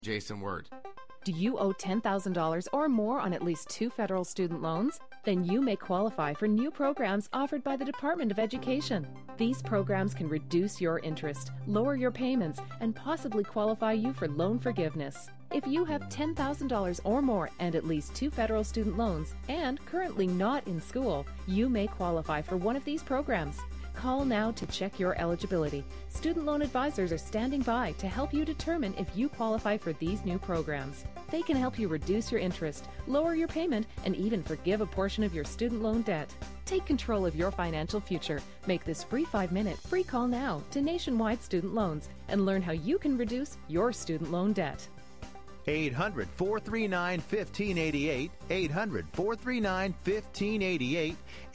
Jason Word. Do you owe $10,000 or more on at least 2 federal student loans? Then you may qualify for new programs offered by the Department of Education. These programs can reduce your interest, lower your payments, and possibly qualify you for loan forgiveness. If you have $10,000 or more and at least 2 federal student loans and currently not in school, you may qualify for one of these programs. Call now to check your eligibility. Student loan advisors are standing by to help you determine if you qualify for these new programs. They can help you reduce your interest, lower your payment, and even forgive a portion of your student loan debt. Take control of your financial future. Make this free 5-minute free call now to Nationwide Student Loans and learn how you can reduce your student loan debt. 800-439-1588, 800-439-1588,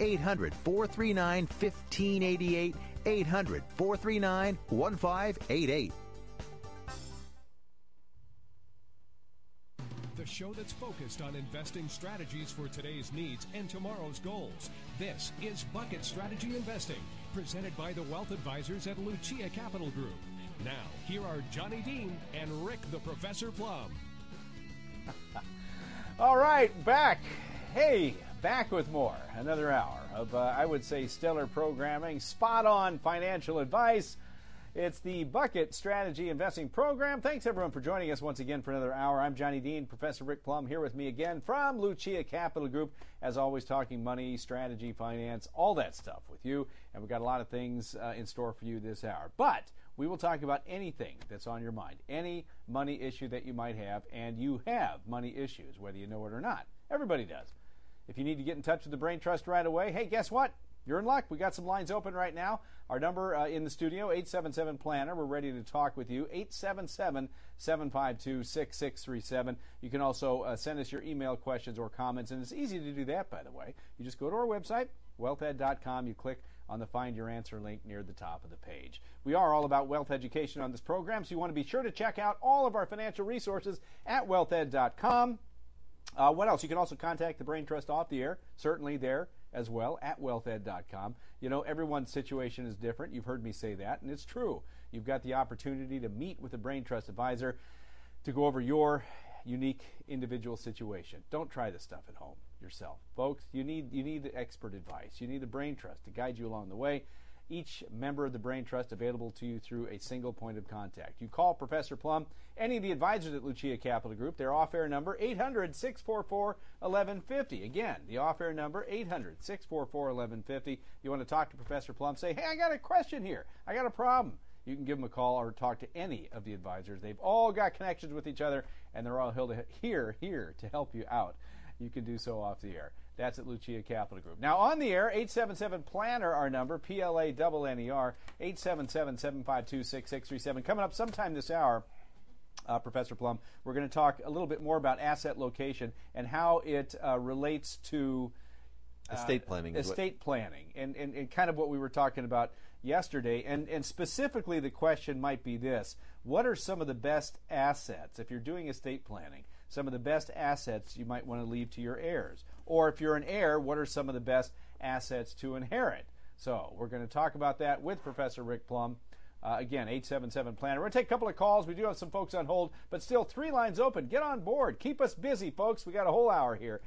800-439-1588, 800-439-1588. The show that's focused on investing strategies for today's needs and tomorrow's goals. This is Bucket Strategy Investing, presented by the Wealth Advisors at Lucia Capital Group. Now, here are Johnny Dean and Rick the Professor Plum. All right, back. Hey, back with more. Another hour of, I would say, stellar programming, spot-on financial advice. It's the Bucket Strategy Investing Program. Thanks, everyone, for joining us once again for another hour. I'm Johnny Dean, Professor Rick Plum, here with me again from Lucia Capital Group. As always, talking money, strategy, finance, all that stuff with you. And we've got a lot of things in store for you this hour. But we will talk about anything that's on your mind, any money issue that you might have, and you have money issues, whether you know it or not. Everybody does. If you need to get in touch with the Brain Trust right away, hey, guess what? You're in luck. We got some lines open right now. Our number in the studio, 877-PLANNER. We're ready to talk with you, 877-752-6637. You can also send us your email questions or comments, and it's easy to do that, by the way. You just go to our website, wealthed.com. You click on the Find Your Answer link near the top of the page. We are all about wealth education on this program, so you want to be sure to check out all of our financial resources at wealthed.com. What else? You can also contact the Brain Trust off the air, certainly there as well, at wealthed.com. You know, everyone's situation is different. You've heard me say that, and it's true. You've got the opportunity to meet with a Brain Trust advisor to go over your unique individual situation. Don't try this stuff at home yourself. Folks, you need expert advice. You need the Brain Trust to guide you along the way. Each member of the Brain Trust available to you through a single point of contact. You call Professor Plum, any of the advisors at Lucia Capital Group, their off-air number, 800-644-1150. Again, the off-air number, 800-644-1150. You want to talk to Professor Plum, say, hey, I got a question here. I got a problem. You can give them a call or talk to any of the advisors. They've all got connections with each other, and they're all here to help you out. You can do so off the air. That's at Lucia Capital Group. Now, on the air, 877-PLANNER, our number, PLANNER, 877-752-6637. Coming up sometime this hour, Professor Plum, we're going to talk a little bit more about asset location and how it relates to estate planning. Estate planning, and kind of what we were talking about yesterday. And specifically, the question might be this. What are some of the best assets, if you're doing estate planning, some of the best assets you might want to leave to your heirs? Or if you're an heir, what are some of the best assets to inherit? So we're going to talk about that with Professor Rick Plum. Again, 877-PLANNER. We're going to take a couple of calls. We do have some folks on hold, but still 3 lines open. Get on board. Keep us busy, folks. We got a whole hour here.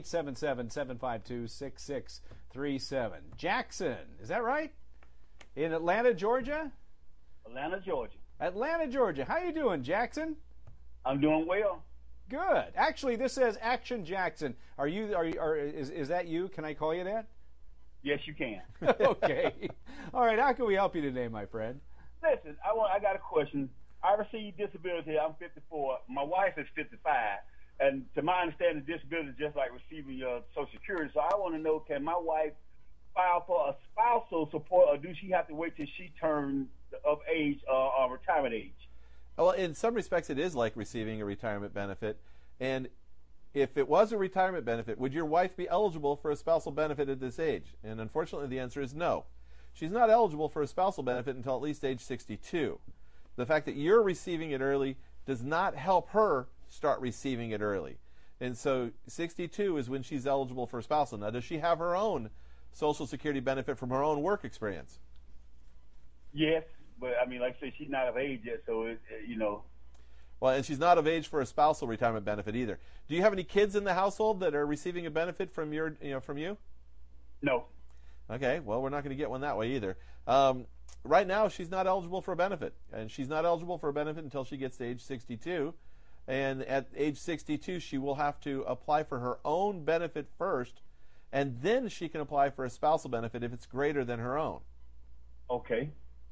877-752-6637. Jackson, is that right? In Atlanta, Georgia? Atlanta, Georgia. Atlanta, Georgia. How you doing, Jackson? I'm doing well. Good. Actually, this says Action Jackson. Is that you? Can I call you that? Yes, you can. Okay. All right. How can we help you today, my friend? Listen, I got a question. I received disability. I'm 54. My wife is 55. And to my understanding, disability is just like receiving your Social Security. So I want to know, can my wife file for a spousal support, or do she have to wait till she turns of age or retirement age? Well, in some respects, it is like receiving a retirement benefit. And if it was a retirement benefit, would your wife be eligible for a spousal benefit at this age? And unfortunately, the answer is no. She's not eligible for a spousal benefit until at least age 62. The fact that you're receiving it early does not help her start receiving it early. And so 62 is when she's eligible for a spousal. Now, does she have her own Social Security benefit from her own work experience? Yes, but I mean, like I say, she's not of age yet, so Well, and she's not of age for a spousal retirement benefit either. Do you have any kids in the household that are receiving a benefit from from you? No. Okay, well, we're not going to get one that way either. Right now, she's not eligible for a benefit, and she's not eligible for a benefit until she gets to age 62. And at age 62, she will have to apply for her own benefit first, and then she can apply for a spousal benefit if it's greater than her own. Okay.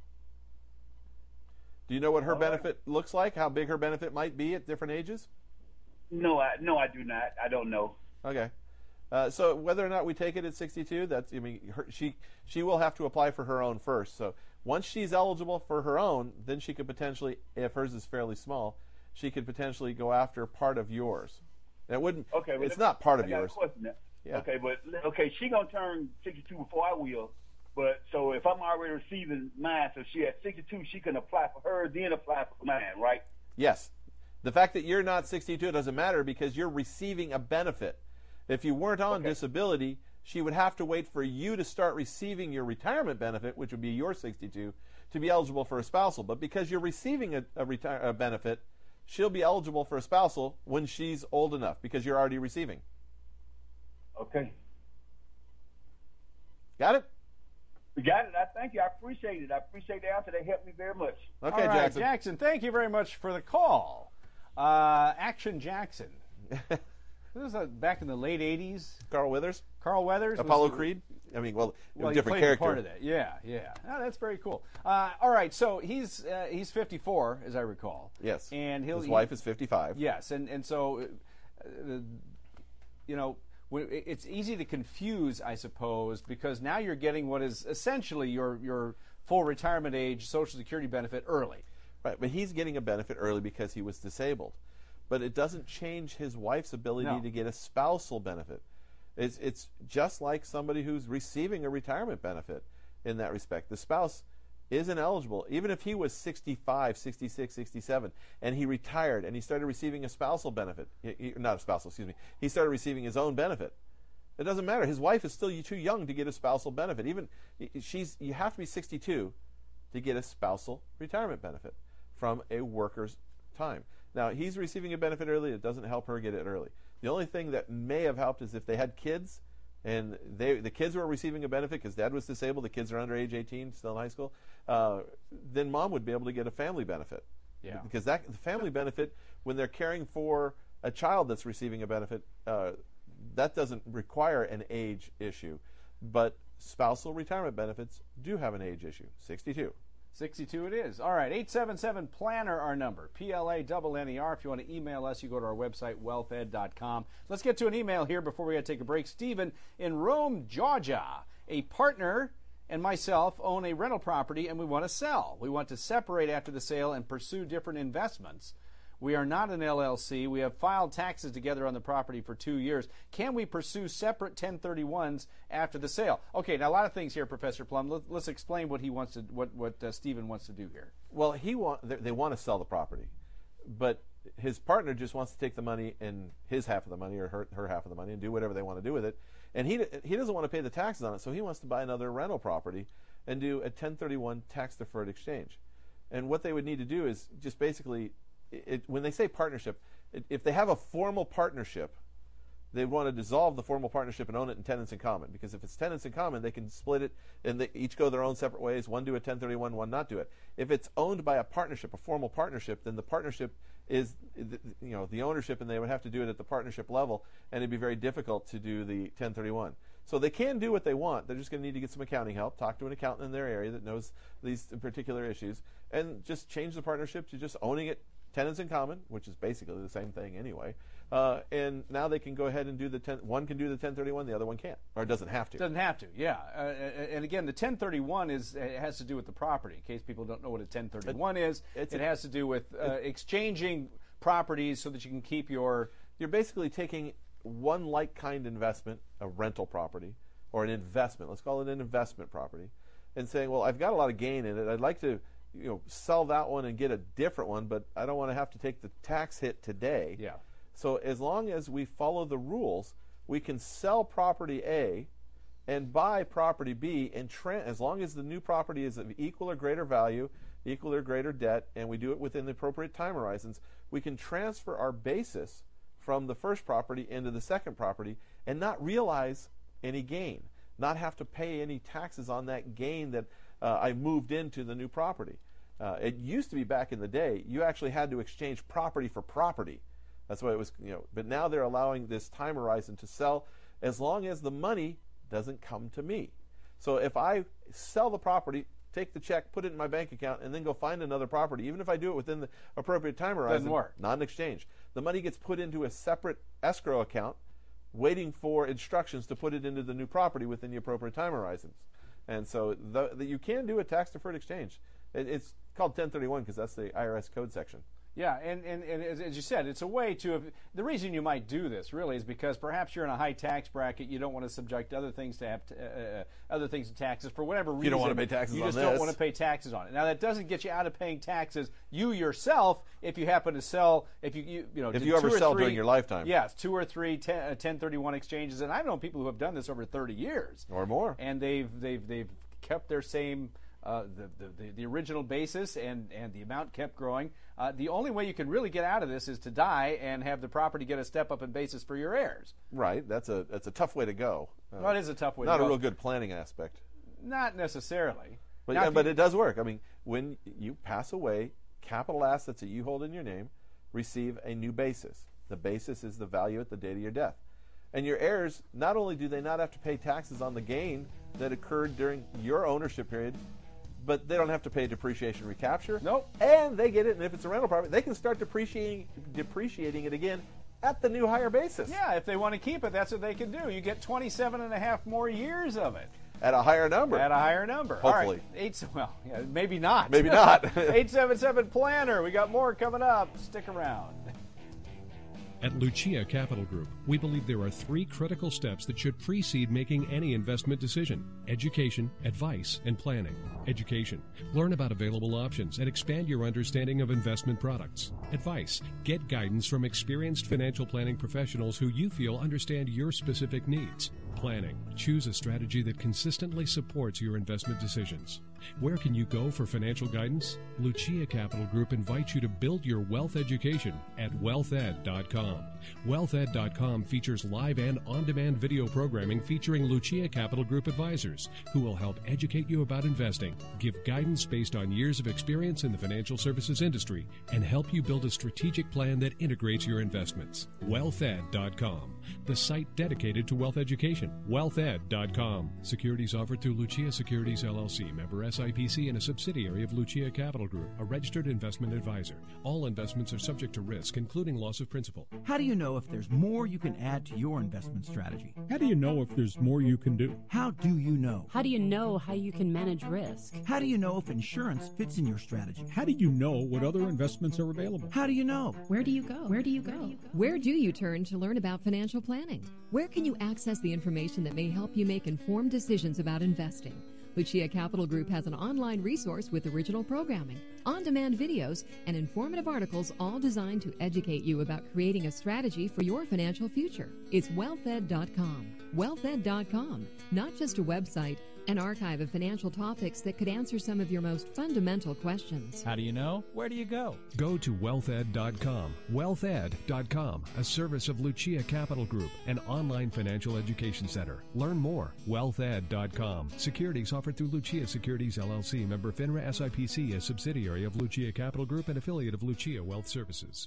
Do you know what her benefit looks like? How big her benefit might be at different ages? No, I do not. I don't know. Okay. So whether or not we take it at 62, she will have to apply for her own first. So once she's eligible for her own, then she could potentially, if hers is fairly small, she could potentially go after part of yours. It wouldn't. Okay, well, it's not part of yours. Yeah. Okay, she gonna turn 62 before I will. But so if I'm already receiving mine, so she at 62, she can apply for hers, then apply for mine, right? Yes. The fact that you're not 62 doesn't matter because you're receiving a benefit. If you weren't on disability, she would have to wait for you to start receiving your retirement benefit, which would be your 62, to be eligible for a spousal. But because you're receiving a benefit, she'll be eligible for a spousal when she's old enough because you're already receiving. Okay. Got it? We got it. I thank you. I appreciate it. I appreciate the answer. They helped me very much. Okay, all right, Jackson. Jackson, thank you very much for the call. Action Jackson. This was back in the late 80s. Carl Weathers? Carl Weathers. Apollo Creed? I mean, well different he character. Part of that. Yeah. Oh, that's very cool. All right, so he's 54, as I recall. Yes. And his wife is 55. Yes, and so, it's easy to confuse, I suppose, because now you're getting what is essentially your full retirement age Social Security benefit early. Right, but he's getting a benefit early because he was disabled. But it doesn't change his wife's ability to get a spousal benefit. It's just like somebody who's receiving a retirement benefit in that respect. The spouse isn't eligible. Even if he was 65, 66, 67, and he retired and he started receiving a spousal benefit, not a spousal, excuse me, he started receiving his own benefit. It doesn't matter. His wife is still too young to get a spousal benefit. You have to be 62 to get a spousal retirement benefit from a worker's time. Now, he's receiving a benefit early. It doesn't help her get it early. The only thing that may have helped is if they had kids and the kids were receiving a benefit because dad was disabled, the kids are under age 18, still in high school, then mom would be able to get a family benefit. Yeah. Because the family benefit, when they're caring for a child that's receiving a benefit, that doesn't require an age issue. But spousal retirement benefits do have an age issue, 62. 62 it is. All right, 877-PLANNER, our number, PLANNER. If you want to email us, you go to our website, wealthed.com. Let's get to an email here before we got to take a break. Stephen in Rome, Georgia. A partner and myself own a rental property and we want to sell. We want to separate after the sale and pursue different investments. We are not an LLC. We have filed taxes together on the property for 2 years. Can we pursue separate 1031s after the sale? Okay, now a lot of things here, Professor Plum. Let's explain what he wants to, what Stephen wants to do here. Well, they want to sell the property, but his partner just wants to take the money and his half of the money or her half of the money and do whatever they want to do with it. And he doesn't want to pay the taxes on it, so he wants to buy another rental property and do a 1031 tax-deferred exchange. And what they would need to do is just basically, when they say partnership, if they have a formal partnership, they want to dissolve the formal partnership and own it in tenants in common. Because if it's tenants in common, they can split it and they each go their own separate ways. One do a 1031, one not do it. If it's owned by a partnership, a formal partnership, then the partnership is the ownership, and they would have to do it at the partnership level, and it'd be very difficult to do the 1031. So they can do what they want. They're just going to need to get some accounting help, talk to an accountant in their area that knows these particular issues, and just change the partnership to just owning it tenants in common, which is basically the same thing anyway. And now they can go ahead and do one can do the 1031, the other one can't, or doesn't have to. Doesn't have to, yeah. And again, the 1031 has to do with the property. In case people don't know what a 1031 is, it has to do with exchanging properties so that you can keep your... You're basically taking one like-kind investment, a rental property, or an investment, let's call it an investment property, and saying, well, I've got a lot of gain in it. I'd like to sell that one and get a different one, but I don't want to have to take the tax hit today. Yeah. So as long as we follow the rules, we can sell property A and buy property B, and as long as the new property is of equal or greater value equal or greater debt, and we do it within the appropriate time horizons, we can transfer our basis from the first property into the second property and not realize any gain, not have to pay any taxes on that gain that I moved into the new property. It used to be back in the day, you actually had to exchange property for property. That's why it was, but now they're allowing this time horizon to sell as long as the money doesn't come to me. So if I sell the property, take the check, put it in my bank account, and then go find another property, even if I do it within the appropriate time horizon, doesn't work. Not an exchange. The money gets put into a separate escrow account, waiting for instructions to put it into the new property within the appropriate time horizons. And so you can do a tax-deferred exchange. It's called 1031 because that's the IRS code section. Yeah, and as you said, it's a way to. The reason you might do this really is because perhaps you're in a high tax bracket. You don't want to subject other things to other things to taxes for whatever reason. You don't want to pay taxes on this. You just don't want to pay taxes on it. Now that doesn't get you out of paying taxes. You yourself, if you happen to sell, if you ever sell during your lifetime. Yes, 2 or 3 1031 exchanges, and I've known people who have done this over 30 years or more, and they've kept their same. The original basis and the amount kept growing. The only way you can really get out of this is to die and have the property get a step up in basis for your heirs. Right. That's a tough way to go. Well, it is a tough way to go. Not a real good planning aspect. Not necessarily. But it does work. I mean, when you pass away, capital assets that you hold in your name receive a new basis. The basis is the value at the date of your death. And your heirs, not only do they not have to pay taxes on the gain that occurred during your ownership period, but they don't have to pay depreciation recapture. Nope. And they get it, and if it's a rental property, they can start depreciating it again at the new higher basis. Yeah, if they want to keep it, that's what they can do. You get 27 and a half more years of it. At a higher number. At a higher number. Hopefully. All right. Maybe not. Maybe not. 877-PLANNER. We got more coming up. Stick around. At Lucia Capital Group, we believe there are 3 critical steps that should precede making any investment decision: education, advice, and planning. Education. Learn about available options and expand your understanding of investment products. Advice. Get guidance from experienced financial planning professionals who you feel understand your specific needs. Planning. Choose a strategy that consistently supports your investment decisions. Where can you go for financial guidance? Lucia Capital Group invites you to build your wealth education at wealthed.com. Wealthed.com features live and on-demand video programming featuring Lucia Capital Group advisors who will help educate you about investing, give guidance based on years of experience in the financial services industry, and help you build a strategic plan that integrates your investments. Wealthed.com, the site dedicated to wealth education. Wealthed.com. Securities offered through Lucia Securities LLC, member SIPC, and a subsidiary of Lucia Capital Group, a registered investment advisor. All investments are subject to risk, including loss of principal. How do you know if there's more you can add to your investment strategy? How do you know if there's more you can do? How do you know? How do you know how you can manage risk? How do you know if insurance fits in your strategy? How do you know what other investments are available? How do you know? Where do you go? Where do you go? Where do you turn to learn about financial planning? Where can you access the information that may help you make informed decisions about investing? Lucia Capital Group has an online resource with original programming, on-demand videos, and informative articles, all designed to educate you about creating a strategy for your financial future. It's wealthed.com. Wealthed.com, not just a website, an archive of financial topics that could answer some of your most fundamental questions. How do you know? Where do you go? Go to wealthed.com. Wealthed.com, a service of Lucia Capital Group, an online financial education center. Learn more. Wealthed.com. Securities offered through Lucia Securities LLC, member FINRA SIPC, a subsidiary of Lucia Capital Group and affiliate of Lucia Wealth Services.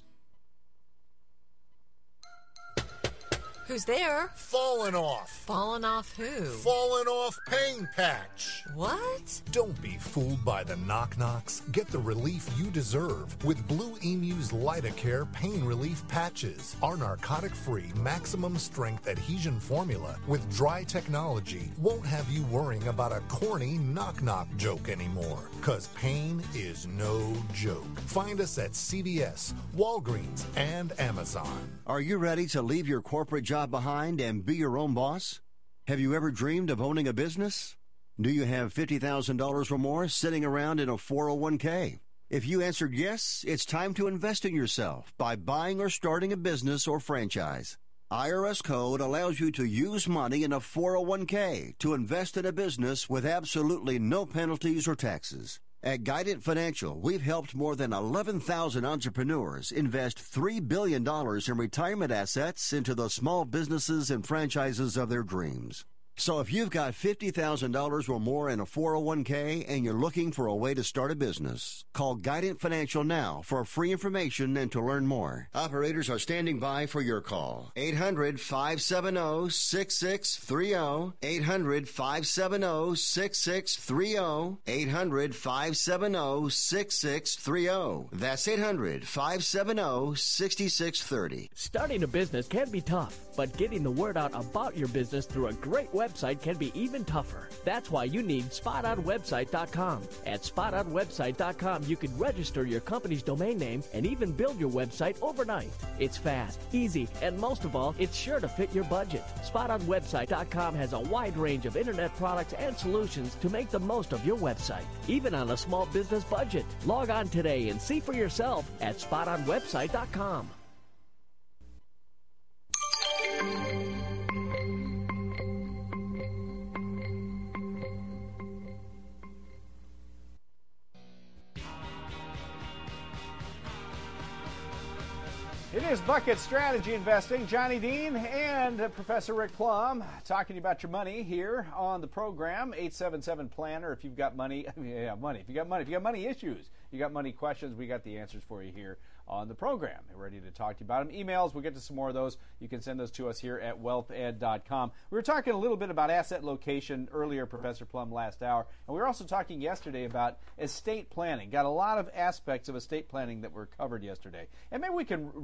Who's there? Falling off. Falling off who? Falling off pain patch. What? Don't be fooled by the knock-knocks. Get the relief you deserve with Blue Emu's Lidocare pain relief patches. Our narcotic-free, maximum-strength adhesion formula with dry technology won't have you worrying about a corny knock-knock joke anymore. 'Cause pain is no joke. Find us at CVS, Walgreens, and Amazon. Are you ready to leave your corporate job behind and be your own boss? Have you ever dreamed of owning a business? Do you have $50,000 or more sitting around in a 401k? If you answered yes, it's time to invest in yourself by buying or starting a business or franchise. IRS code allows you to use money in a 401k to invest in a business with absolutely no penalties or taxes. At Guidant Financial, we've helped more than 11,000 entrepreneurs invest $3 billion in retirement assets into the small businesses and franchises of their dreams. So if you've got $50,000 or more in a 401k and you're looking for a way to start a business, call Guidant Financial now for free information and to learn more. Operators are standing by for your call. 800-570-6630. 800-570-6630. 800-570-6630. That's 800-570-6630. Starting a business can be tough, but getting the word out about your business through a great website can be even tougher. That's why you need SpotOnWebsite.com. At SpotOnWebsite.com, you can register your company's domain name and even build your website overnight. It's fast, easy, and most of all, it's sure to fit your budget. SpotOnWebsite.com has a wide range of internet products and solutions to make the most of your website, even on a small business budget. Log on today and see for yourself at SpotOnWebsite.com. It is Bucket Strategy Investing. Johnny Dean and Professor Rick Plum talking about your money here on the program. 877-PLANNER. If you've got money, If you got money issues, you got money questions, we got the answers for you here on the program. We're ready to talk to you about them. Emails, we'll get to some more of those. You can send those to us here at wealthed.com. We were talking a little bit about asset location earlier, Professor Plum, last hour. And we were also talking yesterday about estate planning. Got a lot of aspects of estate planning that were covered yesterday. And maybe we can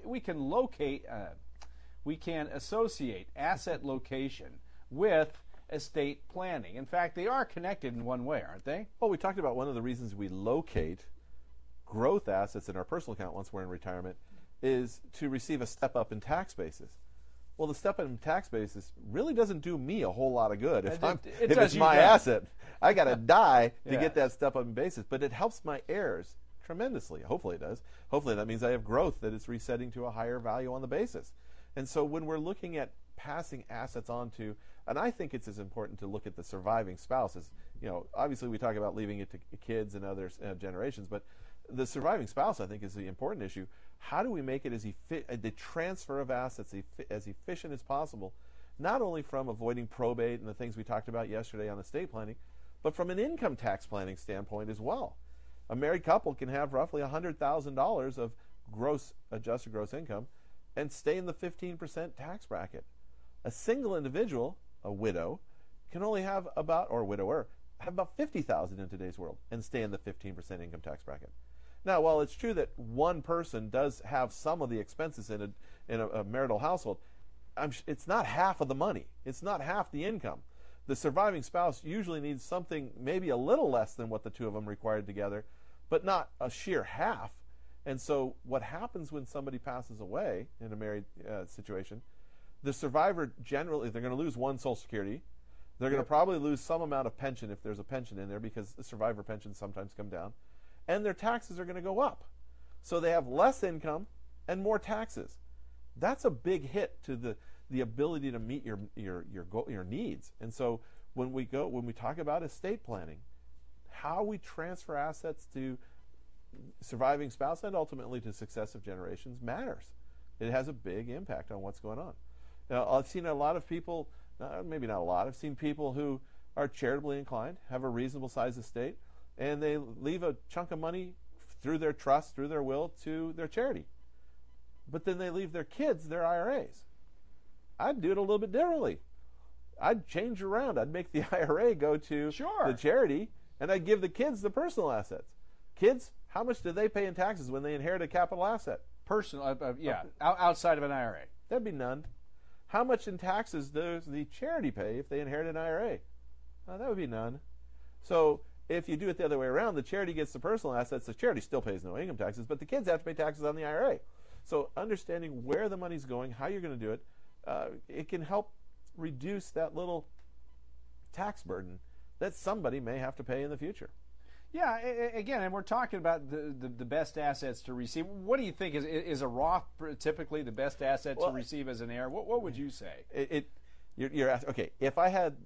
associate asset location with estate planning. In fact, they are connected in one way, aren't they? Well, we talked about one of the reasons we locate growth assets in our personal account once we're in retirement is to receive a step up in tax basis. Well, the step up in tax basis really doesn't do me a whole lot of good if it's my asset. I got to die to get that step up in basis, but it helps my heirs tremendously. Hopefully it does. Hopefully that means I have growth that is resetting to a higher value on the basis. And so when we're looking at passing assets on to, and I think it's as important to look at the surviving spouses. You know, obviously we talk about leaving it to kids and other generations, but the surviving spouse, I think, is the important issue. How do we make it the transfer of assets as efficient as possible, not only from avoiding probate and the things we talked about yesterday on estate planning, but from an income tax planning standpoint as well. A married couple can have roughly $100,000 of adjusted gross income and stay in the 15% tax bracket. A single individual, a widow, can only have about, or widower, have about $50,000 in today's world and stay in the 15% income tax bracket. Now, while it's true that one person does have some of the expenses in a marital household, it's not half of the money. It's not half the income. The surviving spouse usually needs something maybe a little less than what the two of them required together, but not a sheer half. And so what happens when somebody passes away in a married situation, the survivor generally, they're going to lose one Social Security. They're going to probably lose some amount of pension if there's a pension in there, because the survivor pensions sometimes come down. And their taxes are going to go up. So they have less income and more taxes. That's a big hit to the ability to meet your needs. And so when we talk about estate planning, how we transfer assets to surviving spouse and ultimately to successive generations matters. It has a big impact on what's going on. Now, I've seen a lot of people, maybe not a lot, I've seen people who are charitably inclined, have a reasonable size estate, and they leave a chunk of money through their trust, through their will, to their charity. But then they leave their kids their IRAs. I'd do it a little bit differently. I'd change around. I'd make the IRA go to the charity, and I'd give the kids the personal assets. Kids, how much do they pay in taxes when they inherit a capital asset? Personal, outside of an IRA. That'd be none. How much in taxes does the charity pay if they inherit an IRA? That would be none. So if you do it the other way around, the charity gets the personal assets, the charity still pays no income taxes, but the kids have to pay taxes on the IRA. So understanding where the money's going, how you're going to do it, it can help reduce that little tax burden that somebody may have to pay in the future. Yeah, again, and we're talking about the best assets to receive. What do you think? Is a Roth typically the best asset to receive as an heir? What would you say? You're asking, okay, if I had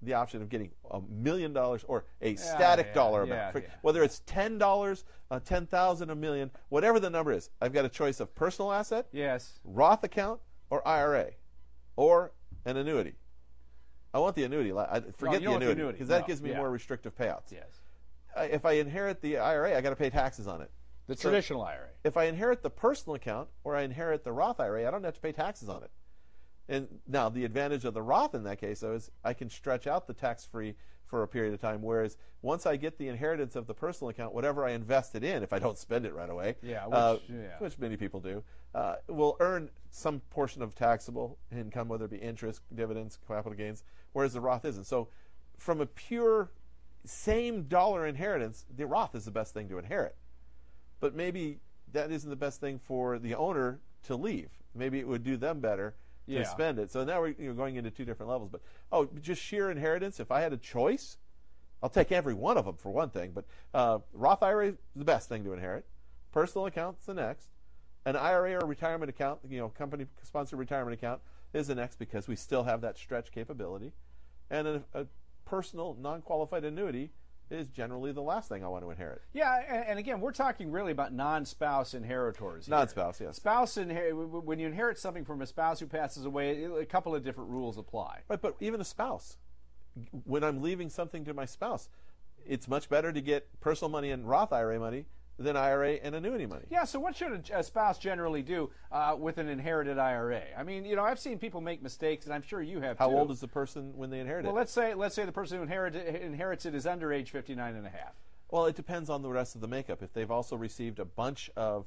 the option of getting $1 million or a static dollar amount. Whether it's $10, $10,000, $1 million, whatever the number is, I've got a choice of personal asset, Roth account, or IRA, or an annuity. I want the annuity. Forget the annuity because that gives me more restrictive payouts. If I inherit the IRA, I got to pay taxes on it. The traditional IRA. If I inherit the personal account or I inherit the Roth IRA, I don't have to pay taxes on it. And now the advantage of the Roth in that case, though, is I can stretch out the tax-free for a period of time, whereas once I get the inheritance of the personal account, whatever I invested in, if I don't spend it right away, which many people do, will earn some portion of taxable income, whether it be interest, dividends, capital gains, whereas the Roth isn't. So from a pure same dollar inheritance, the Roth is the best thing to inherit. But maybe that isn't the best thing for the owner to leave. Maybe it would do them better to spend it. So now we're going into two different levels. But just sheer inheritance, if I had a choice, I'll take every one of them for one thing. But Roth IRA is the best thing to inherit. Personal account's the next. An IRA or retirement account, company-sponsored retirement account is the next because we still have that stretch capability. And a personal, non-qualified annuity is generally the last thing I want to inherit. Yeah, and again, we're talking really about non-spouse inheritors here. Non-spouse, yes. When you inherit something from a spouse who passes away, a couple of different rules apply. Right, but even a spouse, when I'm leaving something to my spouse, it's much better to get personal money and Roth IRA money than IRA and annuity money. Yeah, so what should a spouse generally do with an inherited IRA? I mean, I've seen people make mistakes, and I'm sure you have too. How old is the person when they inherit it? Well, let's say the person who inherits it is under age 59 and a half. Well, it depends on the rest of the makeup. If they've also received a bunch of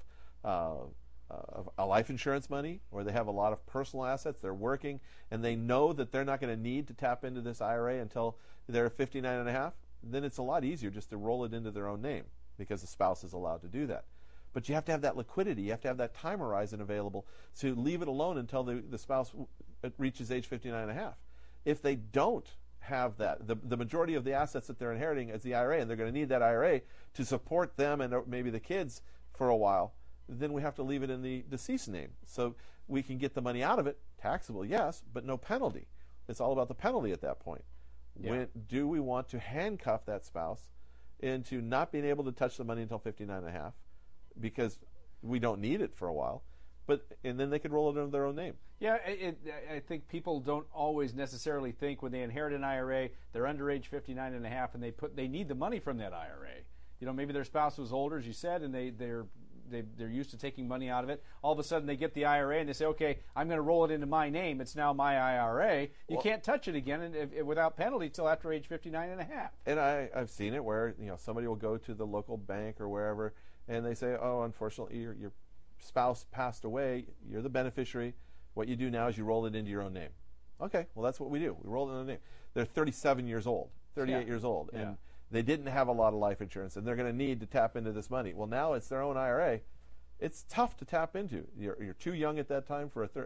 life insurance money, or they have a lot of personal assets, they're working, and they know that they're not going to need to tap into this IRA until they're 59 and a half, then it's a lot easier just to roll it into their own name, because the spouse is allowed to do that. But you have to have that liquidity. You have to have that time horizon available to leave it alone until the spouse reaches age 59 and a half. If they don't have that, the majority of the assets that they're inheriting is the IRA, and they're going to need that IRA to support them and maybe the kids for a while, then we have to leave it in the deceased name. So we can get the money out of it, taxable, yes, but no penalty. It's all about the penalty at that point. Yeah. Do we want to handcuff that spouse into not being able to touch the money until 59 and a half because we don't need it for a while, and then they could roll it under their own name. Yeah, I think people don't always necessarily think when they inherit an IRA, they're under age 59 and a half, and they need the money from that IRA. Maybe their spouse was older, as you said, and they're used to taking money out of it. All of a sudden they get the IRA and they say, okay, I'm going to roll it into my name. It's now my IRA. You can't touch it again without penalty until after age 59 and a half. And I've seen it where somebody will go to the local bank or wherever and they say, oh, unfortunately your spouse passed away. You're the beneficiary. What you do now is you roll it into your own name. Okay, well, that's what we do. We roll it in their name. They're 37 years old, 38 years old. And they didn't have a lot of life insurance, and they're going to need to tap into this money. Well, now it's their own IRA. It's tough to tap into. You're too young at that time for a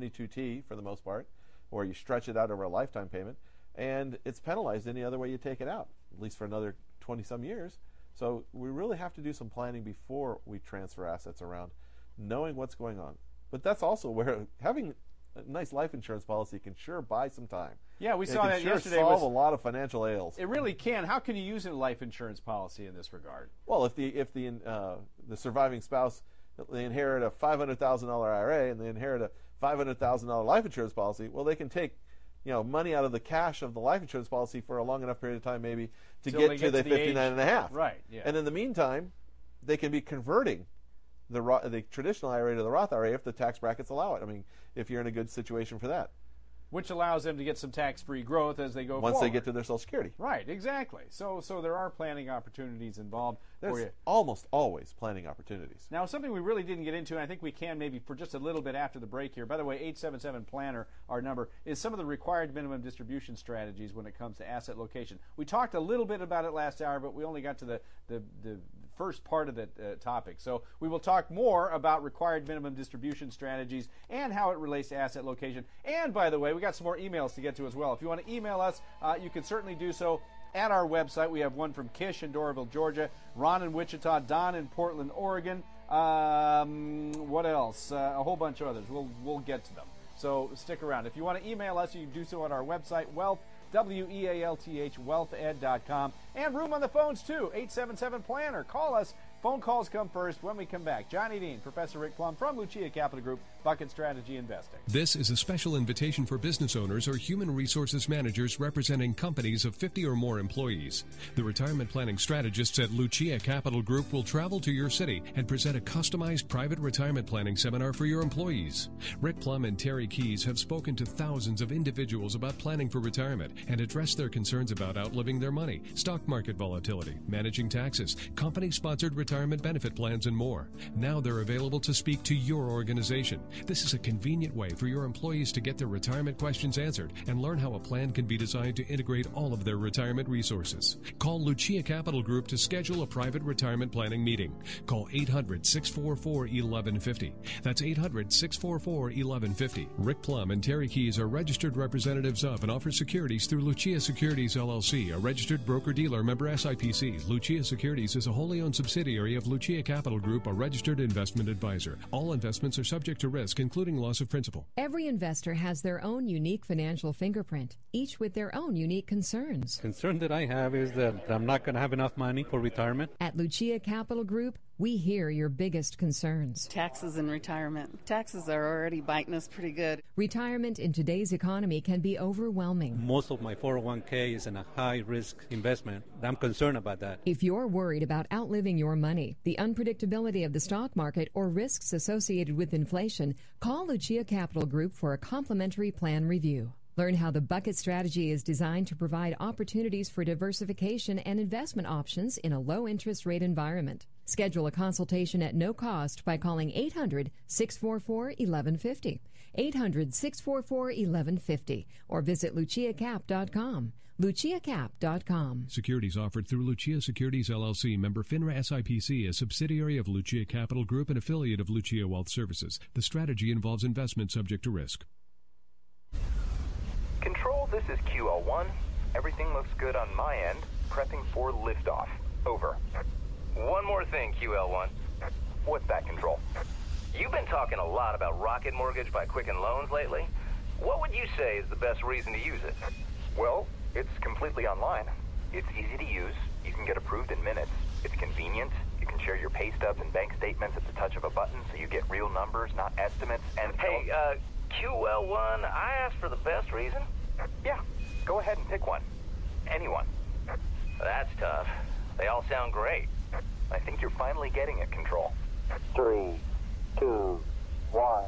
72T for the most part, or you stretch it out over a lifetime payment, and it's penalized any other way you take it out, at least for another 20-some years. So we really have to do some planning before we transfer assets around, knowing what's going on. But that's also where having a nice life insurance policy can sure buy some time. Yeah, we saw that yesterday. It can solve a lot of financial ails. It really can. How can you use a life insurance policy in this regard? Well, if the surviving spouse, they inherit a $500,000 IRA and they inherit a $500,000 life insurance policy, well, they can take money out of the cash of the life insurance policy for a long enough period of time maybe to get to the 59 and a half. Right. Yeah. And in the meantime, they can be converting the traditional IRA to the Roth IRA if the tax brackets allow it. I mean, if you're in a good situation for that. Which allows them to get some tax-free growth as they go forward. Once they get to their Social Security. Right, exactly. So there are planning opportunities involved. There's almost always planning opportunities. Now, something we really didn't get into, and I think we can maybe for just a little bit after the break here. By the way, 877-PLANNER, our number, is some of the required minimum distribution strategies when it comes to asset location. We talked a little bit about it last hour, but we only got to the first part of the topic. So we will talk more about required minimum distribution strategies and how it relates to asset location. And by the way, we got some more emails to get to as well. If you want to email us, you can certainly do so at our website. We have one from Kish in Doraville, Georgia, Ron in Wichita, Don in Portland, Oregon. What else? A whole bunch of others. We'll get to them. So stick around. If you want to email us, you can do so on our website, WEALTH, wealthEd.com. And room on the phones, too, 877-PLANNER. Call us. Phone calls come first. When we come back, Johnny Dean, Professor Rick Plum from Lucia Capital Group, Bucket Strategy Investing. This is a special invitation for business owners or human resources managers representing companies of 50 or more employees. The retirement planning strategists at Lucia Capital Group will travel to your city and present a customized private retirement planning seminar for your employees. Rick Plum and Terry Keys have spoken to thousands of individuals about planning for retirement and addressed their concerns about outliving their money, stock market volatility, managing taxes, company-sponsored retirement benefit plans, and more. Now they're available to speak to your organization. This is a convenient way for your employees to get their retirement questions answered and learn how a plan can be designed to integrate all of their retirement resources. Call Lucia Capital Group to schedule a private retirement planning meeting. Call 800-644-1150. That's 800-644-1150. Rick Plum and Terry Keys are registered representatives of and offer securities through Lucia Securities LLC, a registered broker-dealer member SIPC. Lucia Securities is a wholly owned subsidiary of Lucia Capital Group, a registered investment advisor. All investments are subject to risk, including loss of principal. Every investor has their own unique financial fingerprint, each with their own unique concerns. Concern that I have is that I'm not going to have enough money for retirement. At Lucia Capital Group, we hear your biggest concerns. Taxes and retirement. Taxes are already biting us pretty good. Retirement in today's economy can be overwhelming. Most of my 401k is in a high-risk investment. I'm concerned about that. If you're worried about outliving your money, the unpredictability of the stock market, or risks associated with inflation, call Lucia Capital Group for a complimentary plan review. Learn how the Bucket Strategy is designed to provide opportunities for diversification and investment options in a low-interest rate environment. Schedule a consultation at no cost by calling 800-644-1150, 800-644-1150, or visit luciacap.com. luciacap.com. Securities offered through Lucia Securities LLC, member FINRA SIPC, a subsidiary of Lucia Capital Group and affiliate of Lucia Wealth Services. The strategy involves investment subject to risk. Control, this is QL1. Everything looks good on my end. Prepping for liftoff. Over. One more thing, QL1. What's that, Control? You've been talking a lot about Rocket Mortgage by Quicken Loans lately. What would you say is the best reason to use it? Well, it's completely online. It's easy to use. You can get approved in minutes. It's convenient. You can share your pay stubs and bank statements at the touch of a button, so you get real numbers, not estimates. And hey, QL1, I asked for the best reason. Yeah, go ahead and pick one. Anyone. That's tough. They all sound great. I think you're finally getting it, Control. 3, 2, 1.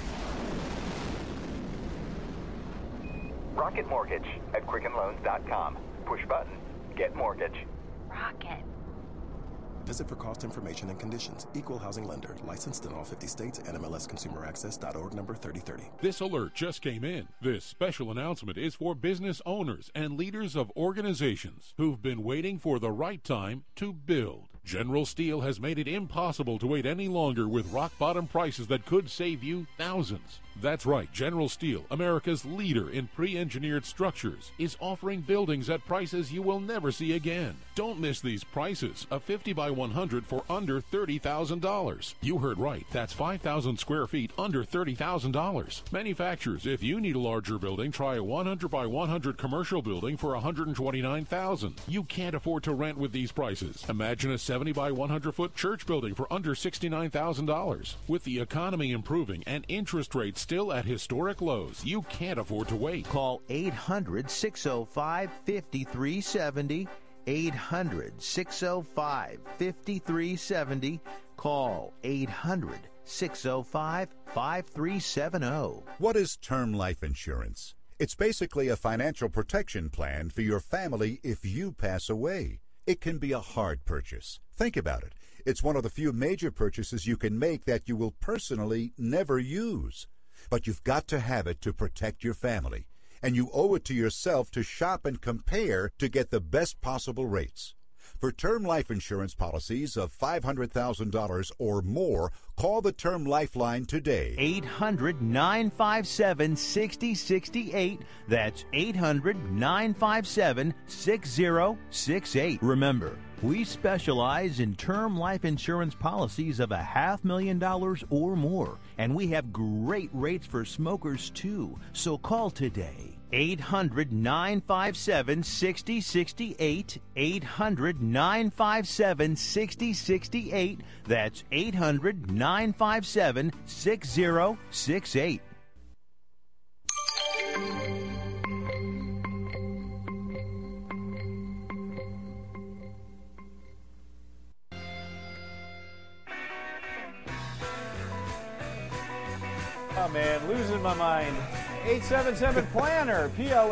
Rocket Mortgage at QuickenLoans.com. Push button. Get mortgage. Rocket. Visit for cost information and conditions. Equal housing lender. Licensed in all 50 states. NMLSConsumerAccess.org number 3030. This alert just came in. This special announcement is for business owners and leaders of organizations who've been waiting for the right time to build. General Steel has made it impossible to wait any longer with rock-bottom prices that could save you thousands. That's right, General Steel, America's leader in pre-engineered structures, is offering buildings at prices you will never see again. Don't miss these prices. A 50 by 100 for under $30,000. You heard right. That's 5,000 square feet under $30,000. Manufacturers, if you need a larger building, try a 100 by 100 commercial building for $129,000. You can't afford to rent with these prices. Imagine a 70 by 100 foot church building for under $69,000. With the economy improving and interest rates still at historic lows, you can't afford to wait. Call 800-605-5370. 800-605-5370. Call 800-605-5370. What is term life insurance? It's basically a financial protection plan for your family if you pass away. It can be a hard purchase. Think about it. It's one of the few major purchases you can make that you will personally never use. But you've got to have it to protect your family. And you owe it to yourself to shop and compare to get the best possible rates. For term life insurance policies of $500,000 or more, call the Term Lifeline today. 800-957-6068. That's 800-957-6068. Remember, we specialize in term life insurance policies of $500,000 or more, and we have great rates for smokers too. So call today. 800-957-6068. 800-957-6068. That's 800-957-6068. Oh man, losing my mind. 877-PLANNER,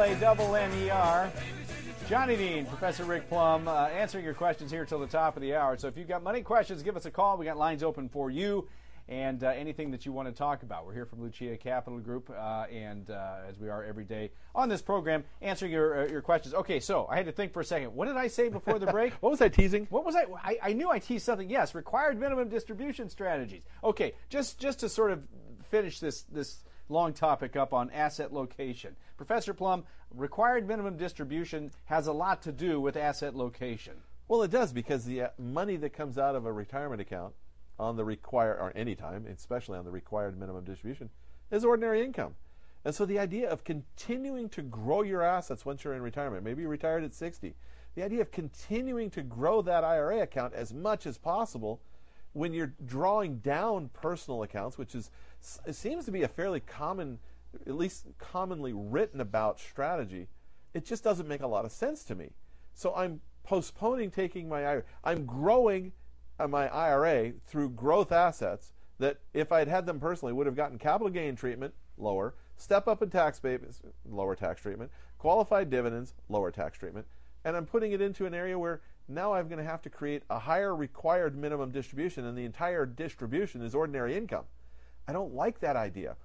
PLANNER. Johnny Dean, Professor Rick Plum, answering your questions here till the top of the hour. So if you've got money questions, give us a call. We got lines open for you and anything that you want to talk about. We're here from Lucia Capital Group, and as we are every day on this program, answering your questions. Okay, so I had to think for a second. What did I say before the break? What was I teasing? What was I knew I teased something. Yes, required minimum distribution strategies. Okay, just to sort of finish this long topic up on asset location. Professor Plum, required minimum distribution has a lot to do with asset location. Well, it does, because the money that comes out of a retirement account on the required, or any time, especially on the required minimum distribution, is ordinary income. And so the idea of continuing to grow your assets once you're in retirement, maybe you're retired at 60, the idea of continuing to grow that IRA account as much as possible when you're drawing down personal accounts, which is, it seems to be a fairly common, at least commonly written about strategy, it just doesn't make a lot of sense to me. So I'm postponing taking my IRA. I'm growing my IRA through growth assets that, if I'd had them personally, would have gotten capital gain treatment, lower, step up in tax payments, lower tax treatment, qualified dividends, lower tax treatment, and I'm putting it into an area where now I'm going to have to create a higher required minimum distribution, and the entire distribution is ordinary income. I don't like that idea.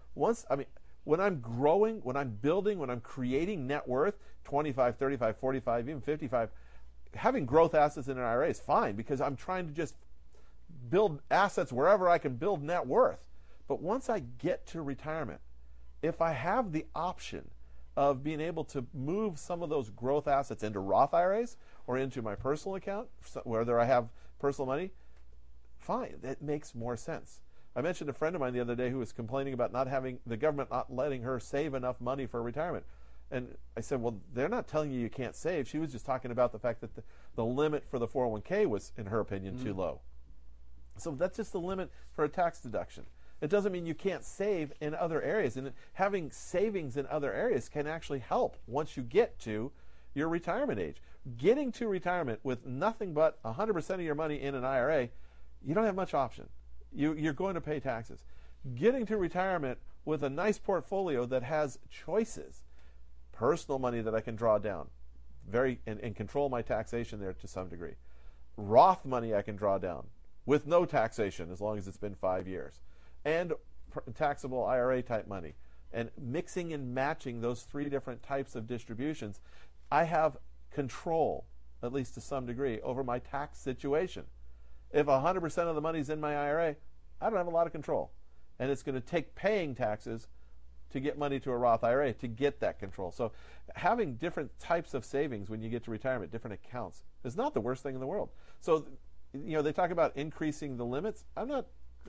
When I'm growing, when I'm building, when I'm creating net worth, 25, 35, 45, even 55, having growth assets in an IRA is fine, because I'm trying to just build assets wherever I can build net worth. But once I get to retirement, if I have the option of being able to move some of those growth assets into Roth IRAs or into my personal account, whether I have personal money, fine, that makes more sense. I mentioned a friend of mine the other day who was complaining about not having the government not letting her save enough money for retirement. And I said, well, they're not telling you can't save. She was just talking about the fact that the limit for the 401k was, in her opinion, too low. So that's just the limit for a tax deduction. It doesn't mean you can't save in other areas. And having savings in other areas can actually help once you get to your retirement age. Getting to retirement with nothing but 100% of your money in an IRA, you don't have much option. You're going to pay taxes. Getting to retirement with a nice portfolio that has choices, personal money that I can draw down, and control my taxation there to some degree. Roth money I can draw down with no taxation as long as it's been 5 years. And taxable IRA type money. And mixing and matching those three different types of distributions, I have control, at least to some degree, over my tax situation. If 100% of the money's in my IRA, I don't have a lot of control. And it's going to take paying taxes to get money to a Roth IRA to get that control. So having different types of savings when you get to retirement, different accounts, is not the worst thing in the world. So, they talk about increasing the limits. I'm not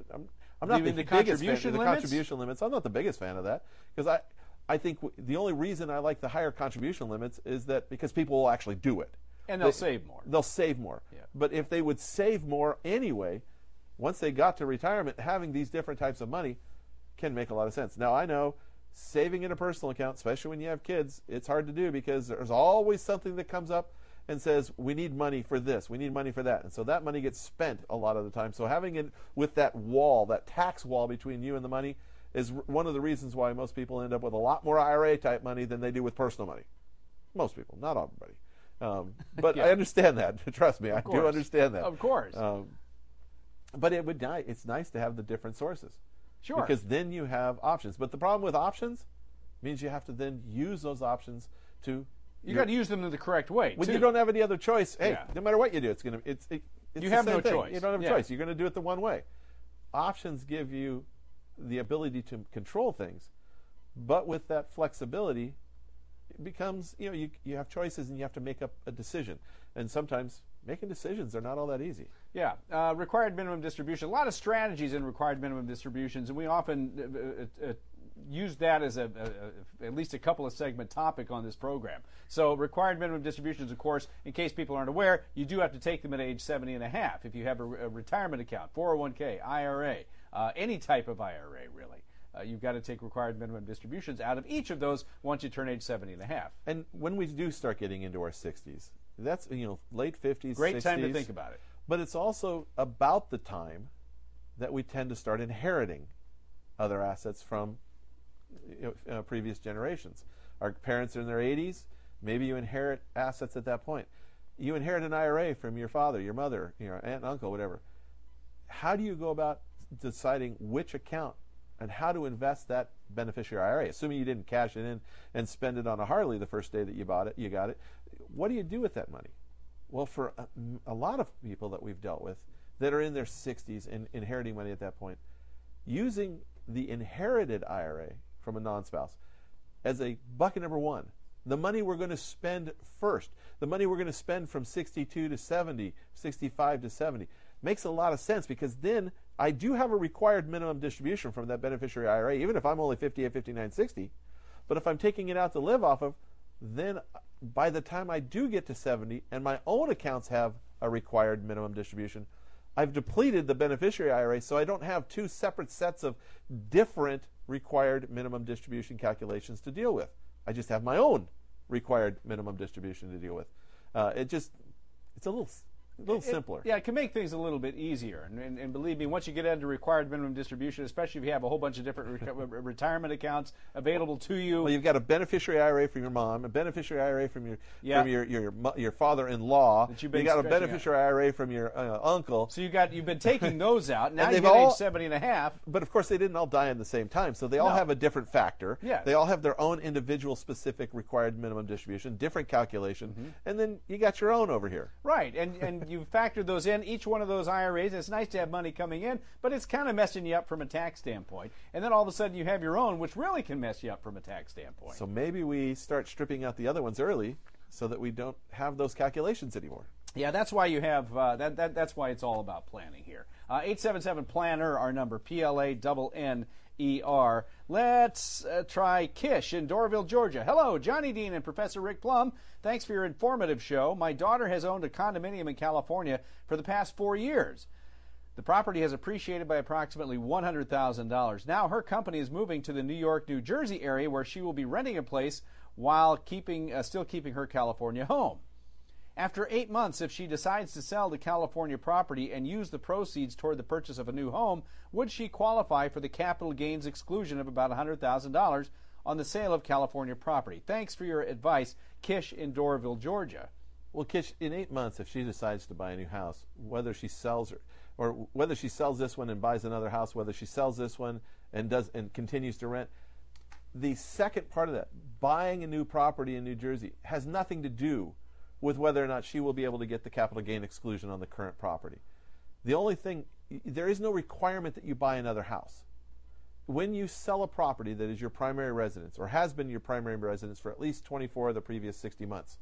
the contribution limits. I'm not the biggest fan of that, because I think the only reason I like the higher contribution limits is that because people will actually do it. And they'll save more. They'll save more. Yeah. But if they would save more anyway, once they got to retirement, having these different types of money can make a lot of sense. Now, I know saving in a personal account, especially when you have kids, it's hard to do, because there's always something that comes up and says, we need money for this, we need money for that. And so that money gets spent a lot of the time. So having it with that wall, that tax wall between you and the money, is one of the reasons why most people end up with a lot more IRA type money than they do with personal money. Most people, not everybody. But yeah. I understand that. Trust me, I do understand that. Of course. But it's nice to have the different sources. Sure. Because then you have options. But the problem with options means you have to then use those options to... You got to use them in the correct way. When you don't have any other choice, hey, no matter what you do, you have no choice. You don't have a choice. You're going to do it the one way. Options give you the ability to control things, but with that flexibility, it becomes, you have choices and you have to make up a decision. And sometimes making decisions are not all that easy. Yeah. Required minimum distribution. A lot of strategies in required minimum distributions, and we often used that as at least a couple of segment topic on this program. So required minimum distributions, of course, in case people aren't aware, you do have to take them at age 70 and a half. If you have a retirement account, 401k, IRA, any type of IRA, really. You've got to take required minimum distributions out of each of those once you turn age 70 and a half. And when we do start getting into our 60s, that's late 50s, Great 60s. time to think about it. But it's also about the time that we tend to start inheriting other assets from previous generations. Our parents are in their 80s. Maybe you inherit assets at that point. You inherit an IRA from your father, your mother, your aunt, uncle, whatever. How do you go about deciding which account and how to invest that beneficiary IRA? Assuming you didn't cash it in and spend it on a Harley the first day that you got it. What do you do with that money? Well, for a lot of people that we've dealt with that are in their 60s and inheriting money at that point, using the inherited IRA from a non-spouse as a bucket number one, the money we're going to spend first, the money we're going to spend from 62 to 70, 65 to 70, makes a lot of sense, because then I do have a required minimum distribution from that beneficiary IRA, even if I'm only 58, 59, 60. But if I'm taking it out to live off of, then by the time I do get to 70 and my own accounts have a required minimum distribution, I've depleted the beneficiary IRA, so I don't have two separate sets of different required minimum distribution calculations to deal with. I just have my own required minimum distribution to deal with. It's a little simpler. Yeah, it can make things a little bit easier. And believe me, once you get into required minimum distribution, especially if you have a whole bunch of different retirement accounts available to you. Well, you've got a beneficiary IRA from your mom, a beneficiary IRA from your father-in-law. You got a beneficiary IRA from your uncle. So you've been taking those out. Now you get age 70 and a half. But of course, they didn't all die at the same time, so they all have a different factor. Yes. They all have their own individual specific required minimum distribution, different calculation, and then you got your own over here. Right, and you've factored those in, each one of those IRAs. It's nice to have money coming in, but it's kind of messing you up from a tax standpoint. And then all of a sudden you have your own, which really can mess you up from a tax standpoint. So maybe we start stripping out the other ones early so that we don't have those calculations anymore. Yeah, that's why you have, that's why it's all about planning here. 877-PLANNER, our number, PLANNER. Let's try Kish in Doraville, Georgia. Hello, Johnny Dean and Professor Rick Plum. Thanks for your informative show. My daughter has owned a condominium in California for the past 4 years. The property has appreciated by approximately $100,000. Now her company is moving to the New York, New Jersey area where she will be renting a place while still keeping her California home. After 8 months, if she decides to sell the California property and use the proceeds toward the purchase of a new home, would she qualify for the capital gains exclusion of about $100,000 on the sale of California property? Thanks for your advice, Kish in Doraville, Georgia. Well, Kish, in 8 months, if she decides to buy a new house, whether she sells or whether she sells this one and buys another house, whether she sells this one and continues to rent, the second part of that, buying a new property in New Jersey, has nothing to do with whether or not she will be able to get the capital gain exclusion on the current property. The only thing, there is no requirement that you buy another house. When you sell a property that is your primary residence or has been your primary residence for at least 24 of the previous 60 months,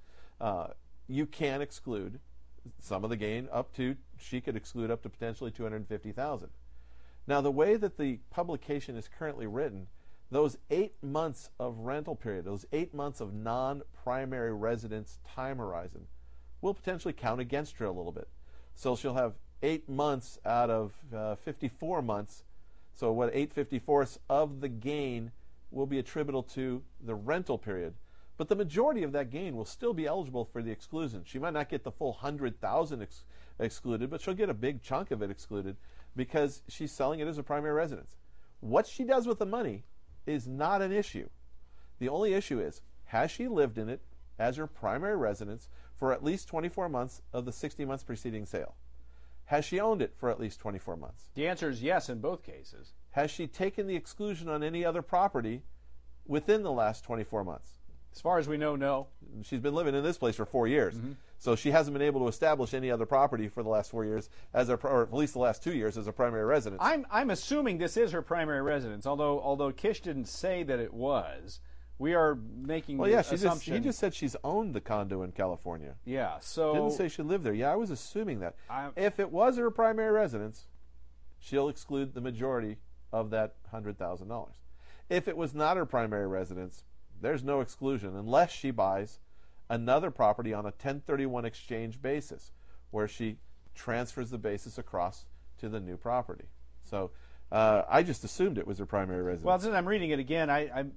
you can exclude some of the gain she could exclude up to potentially $250,000. Now, the way that the publication is currently written, those 8 months of rental period, those 8 months of non-primary residence time horizon, will potentially count against her a little bit. So she'll have 8 months out of 54 months. So 8/54ths of the gain will be attributable to the rental period. But the majority of that gain will still be eligible for the exclusion. She might not get the full $100,000 excluded, but she'll get a big chunk of it excluded because she's selling it as a primary residence. What she does with the money is not an issue. The only issue is, has she lived in it as her primary residence for at least 24 months of the 60 months preceding sale? Has she owned it for at least 24 months? The answer is yes in both cases. Has she taken the exclusion on any other property within the last 24 months? As far as we know, no. She's been living in this place for 4 years. Mm-hmm. So she hasn't been able to establish any other property for the last 4 years, or at least the last 2 years, as a primary residence. I'm assuming this is her primary residence, although Kish didn't say that it was. We are making the assumption. He just said she's owned the condo in California. Yeah, so... Didn't say she lived there. Yeah, I was assuming that. If it was her primary residence, she'll exclude the majority of that $100,000. If it was not her primary residence, there's no exclusion unless she buys another property on a 1031 exchange basis, where she transfers the basis across to the new property. So I just assumed it was her primary residence. Well, since I'm reading it again,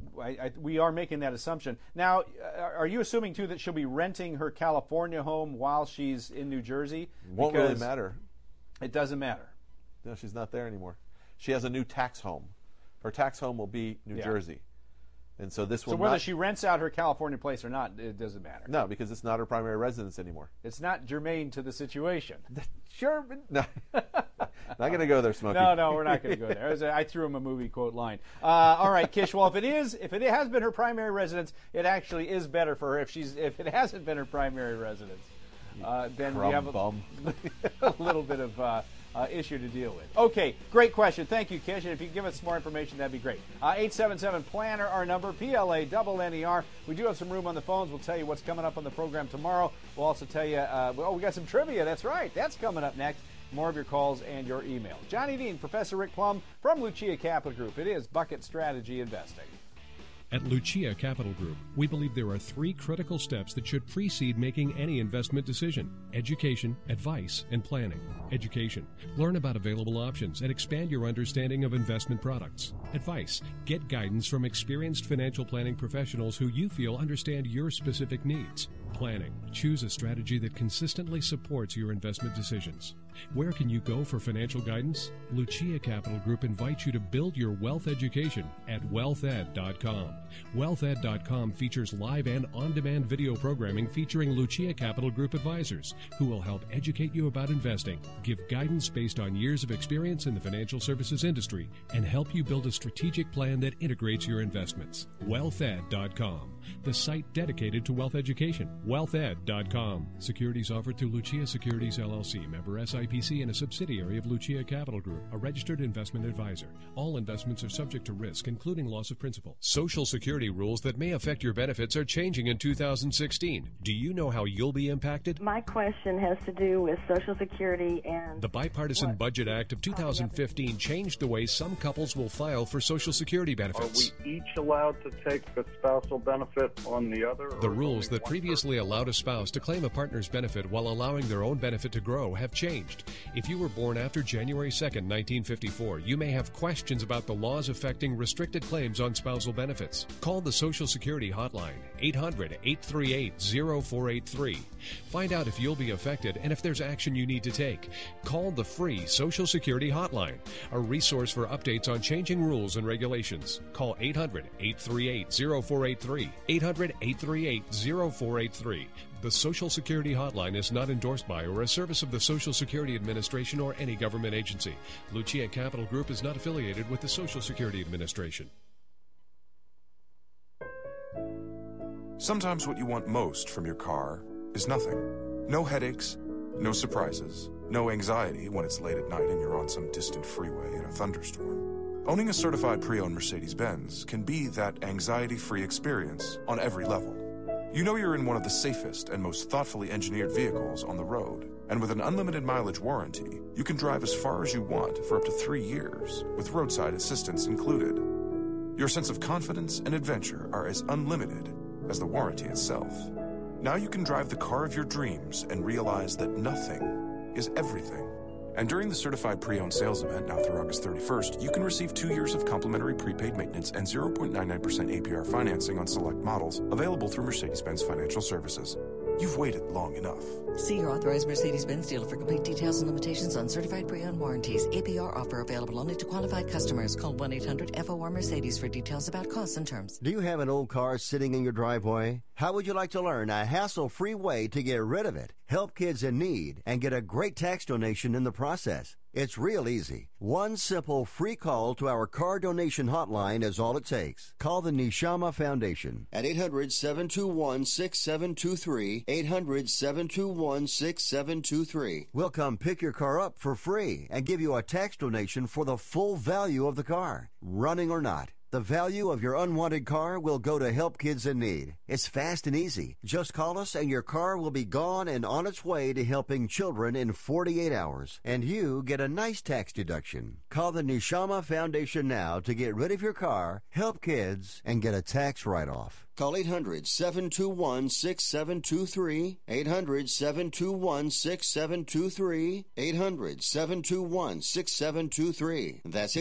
we are making that assumption. Now, are you assuming, too, that she'll be renting her California home while she's in New Jersey? Won't really matter. It doesn't matter. No, she's not there anymore. She has a new tax home. Her tax home will be New Jersey. And so this will So whether she rents out her California place or not, it doesn't matter. No, because it's not her primary residence anymore. It's not germane to the situation. Sure. No. Not going to go there, Smokey. No, we're not going to go there. I threw him a movie quote line. All right, Kish. Well, if it has been her primary residence, it actually is better for her. If it hasn't been her primary residence, then we have a little bit of issue to deal with. Okay, great question. Thank you, Kish. And if you can give us some more information, that'd be great. 877-PLANNER, our number, PLANNER. We do have some room on the phones. We'll tell you what's coming up on the program tomorrow. We'll also tell you, we got some trivia. That's right. That's coming up next. More of your calls and your emails. Johnny Dean, Professor Rick Plum from Lucia Capital Group. It is Bucket Strategy Investing. At Lucia Capital Group, we believe there are 3 critical steps that should precede making any investment decision: education, advice, and planning. Education. Learn about available options and expand your understanding of investment products. Advice. Get guidance from experienced financial planning professionals who you feel understand your specific needs. Planning. Choose a strategy that consistently supports your investment decisions. Where can you go for financial guidance? Lucia Capital Group invites you to build your wealth education at wealthed.com. Wealthed.com features live and on-demand video programming featuring Lucia Capital Group advisors who will help educate you about investing, give guidance based on years of experience in the financial services industry, and help you build a strategic plan that integrates your investments. Wealthed.com, the site dedicated to wealth education. Wealthed.com. Securities offered through Lucia Securities LLC, member SIPC, and a subsidiary of Lucia Capital Group, a registered investment advisor. All investments are subject to risk, including loss of principal. Social Security rules that may affect your benefits are changing in 2016. Do you know how you'll be impacted? My question has to do with Social Security and... The Bipartisan Budget Act of 2015 changed the way some couples will file for Social Security benefits. Are we each allowed to take a spousal benefit on the other? The rules that previously allowed a spouse to claim a partner's benefit while allowing their own benefit to grow have changed. If you were born after January 2nd, 1954, you may have questions about the laws affecting restricted claims on spousal benefits. Call the Social Security hotline, 800-838-0483. Find out if you'll be affected and if there's action you need to take. Call the free Social Security hotline, a resource for updates on changing rules and regulations. Call 800-838-0483, 800-838-0483. The Social Security hotline is not endorsed by or a service of the Social Security Administration or any government agency. Lucia Capital Group is not affiliated with the Social Security Administration. Sometimes what you want most from your car is nothing. No headaches, no surprises, no anxiety when it's late at night and you're on some distant freeway in a thunderstorm. Owning a certified pre-owned Mercedes-Benz can be that anxiety-free experience on every level. You know you're in one of the safest and most thoughtfully engineered vehicles on the road. And with an unlimited mileage warranty, you can drive as far as you want for up to 3 years, with roadside assistance included. Your sense of confidence and adventure are as unlimited as the warranty itself. Now you can drive the car of your dreams and realize that nothing is everything. And during the certified pre-owned sales event, now through August 31st, you can receive 2 years of complimentary prepaid maintenance and 0.99% APR financing on select models, available through Mercedes-Benz Financial Services. You've waited long enough. See your authorized Mercedes-Benz dealer for complete details and limitations on certified pre-owned warranties. APR offer available only to qualified customers. Call 1-800-FOR-Mercedes for details about costs and terms. Do you have an old car sitting in your driveway? How would you like to learn a hassle-free way to get rid of it, help kids in need, and get a great tax donation in the process? It's real easy. One simple free call to our car donation hotline is all it takes. Call the Neshama Foundation at 800-721-6723, 800-721-6723. We'll come pick your car up for free and give you a tax donation for the full value of the car, running or not. The value of your unwanted car will go to Help Kids in Need. It's fast and easy. Just call us and your car will be gone and on its way to helping children in 48 hours. And you get a nice tax deduction. Call the Neshama Foundation now to get rid of your car, help kids, and get a tax write-off. Call 800-721-6723, 800-721-6723, 800-721-6723. That's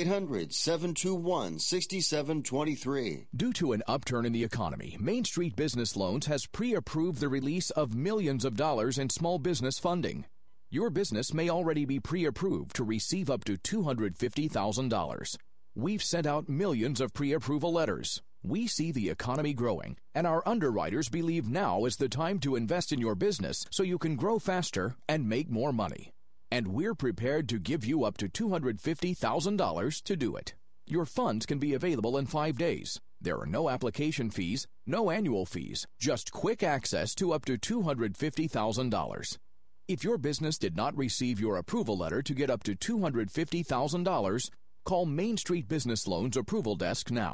800-721-6723. Due to an upturn in the economy, Main Street Business Loans has pre-approved the release of millions of dollars in small business funding. Your business may already be pre-approved to receive up to $250,000. We've sent out millions of pre-approval letters. We see the economy growing, and our underwriters believe now is the time to invest in your business so you can grow faster and make more money. And we're prepared to give you up to $250,000 to do it. Your funds can be available in 5 days. There are no application fees, no annual fees, just quick access to up to $250,000. If your business did not receive your approval letter to get up to $250,000, call Main Street Business Loans Approval Desk now.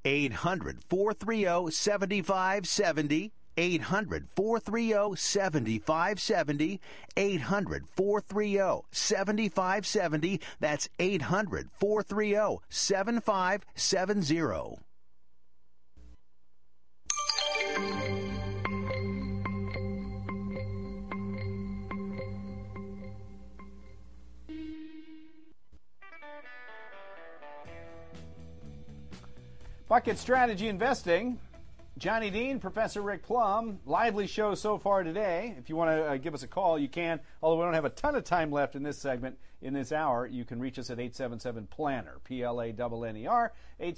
800-430-7570. 800-430-7570. 800-430-7570. That's 800-430-7570. Bucket Strategy Investing. Johnny Dean, Professor Rick Plum. Lively show so far today. If you want to give us a call, you can. Although we don't have a ton of time left in this segment, in this hour, you can reach us at 877-PLANNER, P-L-A-N-N-E-R,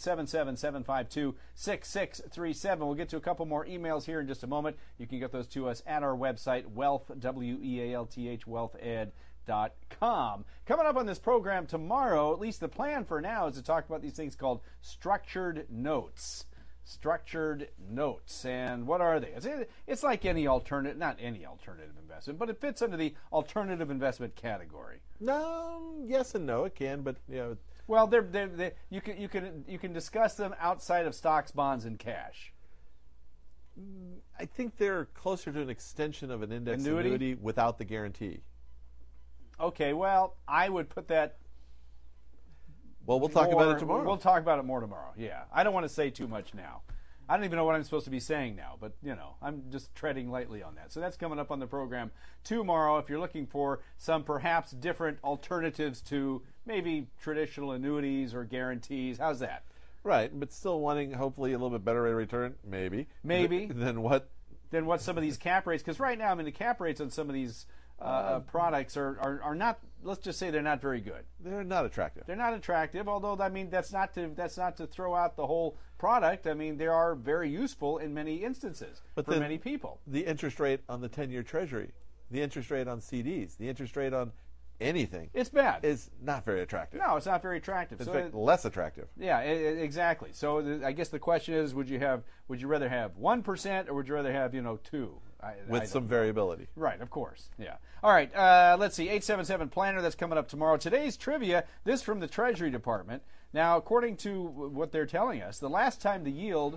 877-752-6637. We'll get to a couple more emails here in just a moment. You can get those to us at our website, Wealth, W-E-A-L-T-H, wealthed.com. Coming up on this program tomorrow, at least the plan for now, is to talk about these things called structured notes. Structured notes. And what are they? It's like any alternative, not any alternative investment, but it fits under the alternative investment category. No, yes and no, it can, but you know. Well, you can discuss them outside of stocks, bonds, and cash. I think they're closer to an extension of an index annuity without the guarantee. Okay, well, I would put that. Well, we'll talk about it tomorrow. We'll talk about it more tomorrow, yeah. I don't want to say too much now. I don't even know what I'm supposed to be saying now, but, you know, I'm just treading lightly on that. So that's coming up on the program tomorrow if you're looking for some perhaps different alternatives to maybe traditional annuities or guarantees. How's that? Right, but still wanting hopefully a little bit better rate of return, maybe. Than what some of these cap rates, because right now, I mean, the cap rates on some of these products are not. Let's just say they're not very good. They're not attractive. They're not attractive. Although I mean that's not to throw out the whole product. I mean they are very useful in many instances for many people. The interest rate on the 10-year Treasury, the interest rate on CDs, the interest rate on anything. It's bad. Is not very attractive. No, it's not very attractive. In fact, less attractive. Yeah, exactly. So I guess the question is, would you rather have 1% or would you rather have 2? With some variability. Right, of course. Yeah. All right, let's see. 877-PLANNER, that's coming up tomorrow. Today's trivia, this from the Treasury Department. Now, according to what they're telling us, the last time the yield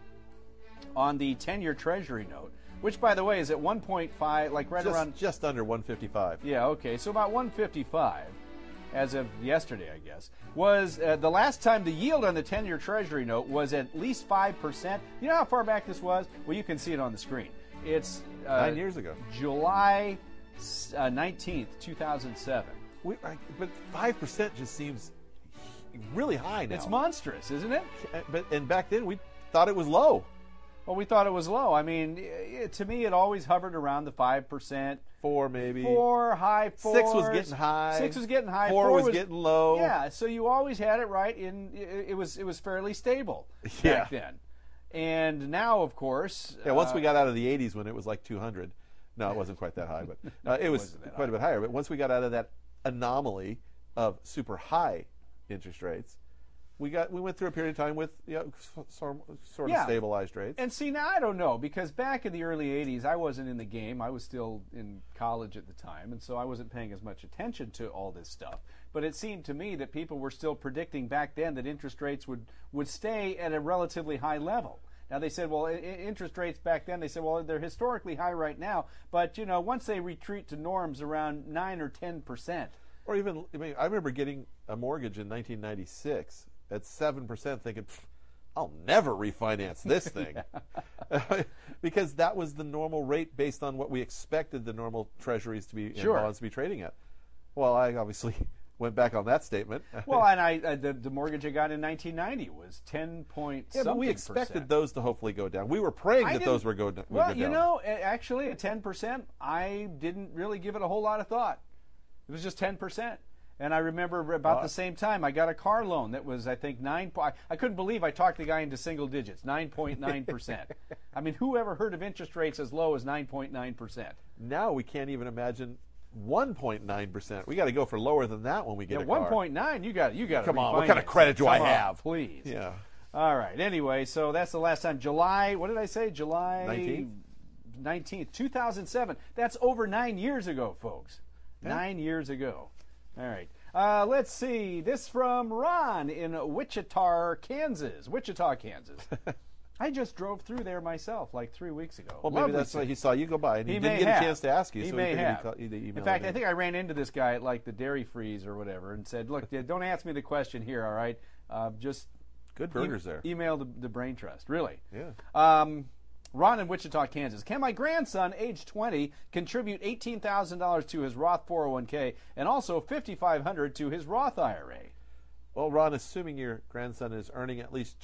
on the 10-year Treasury note, which, by the way, is at 1.5, like around... Just under 155. Yeah, okay. So about 155, as of yesterday, I guess, was the last time the yield on the 10-year Treasury note was at least 5%. You know how far back this was? Well, you can see it on the screen. It's 9 years ago. July 19th, 2007. But 5% just seems really high now. It's monstrous, isn't it? And back then we thought it was low. Well, we thought it was low. I mean, to me, it always hovered around the 5%. 4 maybe. 4, high 4s. 6 was getting high. 6 was getting high. 4 was getting low. Yeah, so you always had it right. It was fairly stable back then. And now, of course... Yeah, once we got out of the 80s when it was like 200. No, it wasn't quite that high, but it was quite a bit higher. But once we got out of that anomaly of super high interest rates, we went through a period of time with sort of stabilized rates. And see, now I don't know, because back in the early 80s, I wasn't in the game. I was still in college at the time, and so I wasn't paying as much attention to all this stuff. but it seemed to me that people were still predicting back then that interest rates would stay at a relatively high level. Now they said, well, interest rates back then, they said, well, they're historically high right now, but once they retreat to norms around 9 or 10%. Or even, I remember getting a mortgage in 1996 at 7%, thinking, I'll never refinance this thing. Because that was the normal rate based on what we expected the normal treasuries to be and bonds to be trading at. Well, I obviously went back on that statement. Well, and the mortgage I got in 1990 was 10 point yeah, but we expected those to hopefully go down. We were praying that those would go down. Well, actually at 10%, I didn't really give it a whole lot of thought. It was just 10%. And I remember about the same time, I got a car loan that was, I think, I couldn't believe I talked the guy into single digits, 9.9%. I mean, who ever heard of interest rates as low as 9.9%? Now we can't even imagine 1.9%. We got to go for lower than that when we get a car. 1.9. You got. Come on, what kind of credit do I have? Please. Yeah. All right. Anyway, so that's the last time. July. What did I say? July 19th, 2007. That's over 9 years ago, folks. Yeah. 9 years ago. All right. Let's see. This from Ron in Wichita, Kansas. I just drove through there myself like 3 weeks ago. Well, maybe that's why he saw you go by and he didn't get a chance to ask you. He so may he have. In fact, I think I ran into this guy at like the Dairy Freeze or whatever and said, look, don't ask me the question here, all right? Just good burgers there. Email the Brain Trust, really. Yeah. Ron in Wichita, Kansas. Can my grandson, age 20, contribute $18,000 to his Roth 401k and also $5,500 to his Roth IRA? Well, Ron, assuming your grandson is earning at least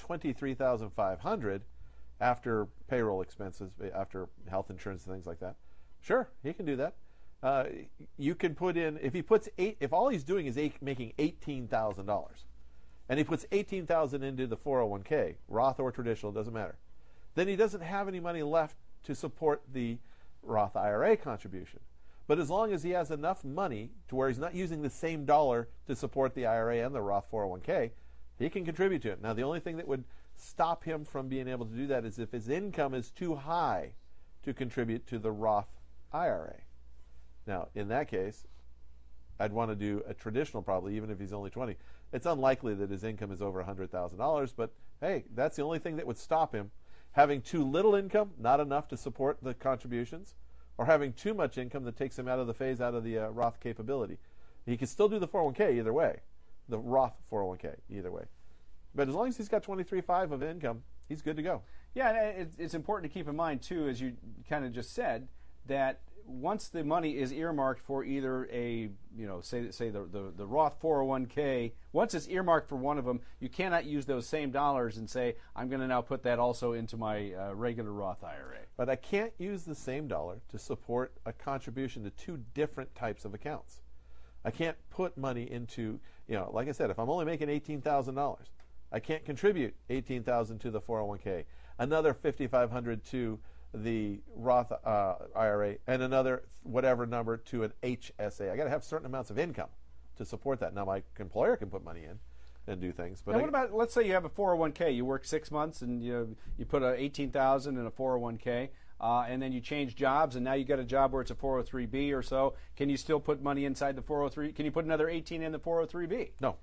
$23,500 after payroll expenses, after health insurance and things like that, sure, he can do that. You can put in, if all he's doing is making $18,000, and he puts $18,000 into the 401k, Roth or traditional, doesn't matter, then he doesn't have any money left to support the Roth IRA contribution. But as long as he has enough money to where he's not using the same dollar to support the IRA and the Roth 401k, he can contribute to it. Now, the only thing that would stop him from being able to do that is if his income is too high to contribute to the Roth IRA. Now, in that case, I'd want to do a traditional probably, even if he's only 20. It's unlikely that his income is over $100,000, but hey, that's the only thing that would stop him. Having too little income, not enough to support the contributions, or having too much income that takes him out of the phase, out of the Roth capability. He can still do the 401k either way, the Roth 401k either way. But as long as he's got $23,500 of income, he's good to go. Yeah, it's important to keep in mind, too, as you kind of just said, that once the money is earmarked for either a, say the Roth 401k, once it's earmarked for one of them, you cannot use those same dollars and say, I'm going to now put that also into my regular Roth IRA. But I can't use the same dollar to support a contribution to two different types of accounts. I can't put money into, like I said, if I'm only making $18,000, I can't contribute $18,000 to the 401k, another $5,500 to the Roth IRA, and another whatever number to an HSA. I got to have certain amounts of income to support that. Now, my employer can put money in and do things. But now, what about, let's say you have a 401k. You work 6 months and you put $18,000 in a 401k, and then you change jobs, and now you got a job where it's a 403b or so. Can you still put money inside the 403? Can you put another 18 in the 403b? No.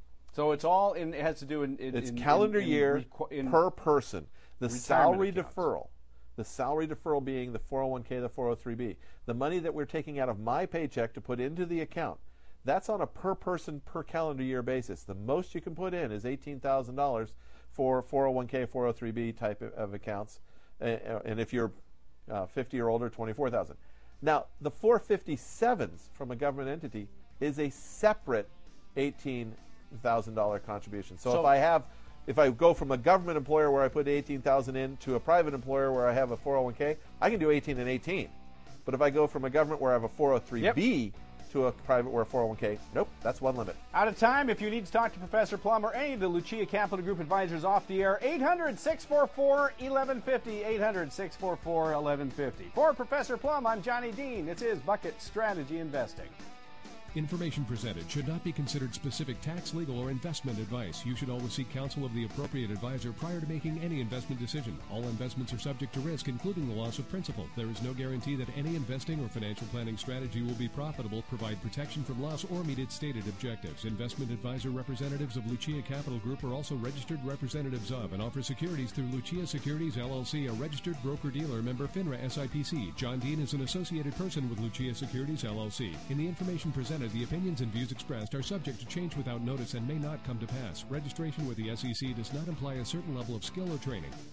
So it's all in. It has to do in. It's calendar year per person. The salary deferral. The salary deferral being the 401k, the 403b. The money that we're taking out of my paycheck to put into the account, that's on a per person, per calendar year basis. The most you can put in is $18,000 for 401k, 403b type of accounts. And if you're 50 or older, $24,000. Now, the 457s from a government entity is a separate $18,000 contribution. So if I go from a government employer where I put $18,000 in to a private employer where I have a 401k, I can do 18 and 18. But if I go from a government where I have a 403b to a private where a 401k, nope, that's one limit. Out of time. If you need to talk to Professor Plum or any of the Lucia Capital Group advisors off the air, 800-644-1150, 800-644-1150. For Professor Plum, I'm Johnny Dean. This is Bucket Strategy Investing. Information presented should not be considered specific tax, legal, or investment advice. You should always seek counsel of the appropriate advisor prior to making any investment decision. All investments are subject to risk, including the loss of principal. There is no guarantee that any investing or financial planning strategy will be profitable, provide protection from loss, or meet its stated objectives. Investment advisor representatives of Lucia Capital Group are also registered representatives of and offer securities through Lucia Securities LLC, a registered broker-dealer, member FINRA SIPC. John Dean is an associated person with Lucia Securities LLC. In the information presented, the opinions and views expressed are subject to change without notice and may not come to pass. Registration with the SEC does not imply a certain level of skill or training.